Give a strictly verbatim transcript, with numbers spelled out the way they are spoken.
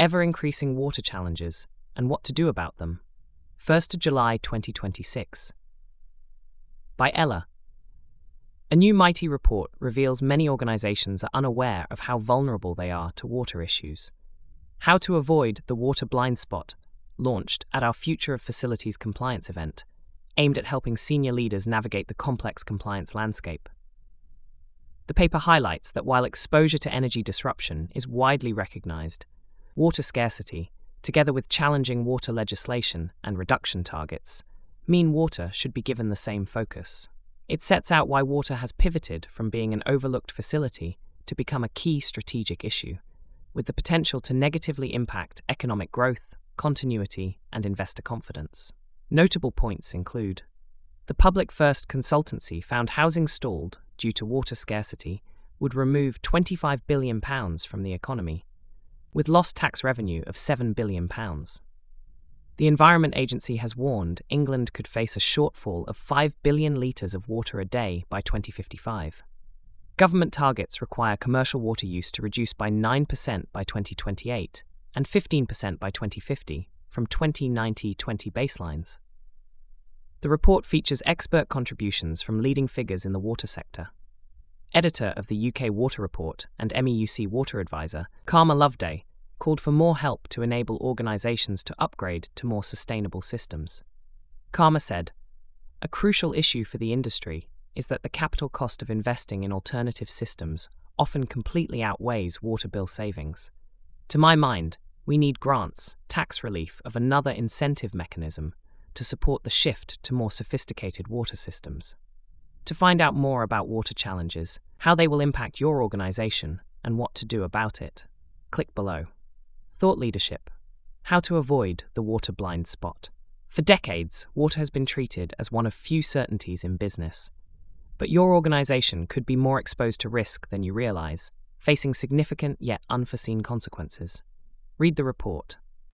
ever-increasing water challenges and what to do about them. first of July twenty twenty-six. By Ella. A new MITI report reveals many organizations are unaware of how vulnerable they are to water issues. How to avoid the water blind spot, launched at our Future of Facilities Compliance event, aimed at helping senior leaders navigate the complex compliance landscape. The paper highlights that while exposure to energy disruption is widely recognized, water scarcity, together with challenging water legislation and reduction targets, mean water should be given the same focus. It sets out why water has pivoted from being an overlooked facility to become a key strategic issue, with the potential to negatively impact economic growth, continuity, and investor confidence. Notable points include: the Public First consultancy found housing stalled due to water scarcity would remove twenty-five billion pounds from the economy, with lost tax revenue of seven billion pounds. The Environment Agency has warned England could face a shortfall of five billion litres of water a day by twenty fifty-five. Government targets require commercial water use to reduce by nine percent by twenty twenty-eight and fifteen percent by twenty fifty from twenty ninety twenty baselines. The report features expert contributions from leading figures in the water sector. Editor of the U K Water Report and M E U C Water Advisor, Karma Loveday, called for more help to enable organisations to upgrade to more sustainable systems. Karma said, "A crucial issue for the industry is that the capital cost of investing in alternative systems often completely outweighs water bill savings. To my mind, we need grants, tax relief of another incentive mechanism to support the shift to more sophisticated water systems." To find out more about water challenges, how they will impact your organisation, and what to do about it, click below. Thought leadership. How to avoid the water blind spot. For decades, water has been treated as one of few certainties in business. But your organisation could be more exposed to risk than you realise, facing significant yet unforeseen consequences. Read the report.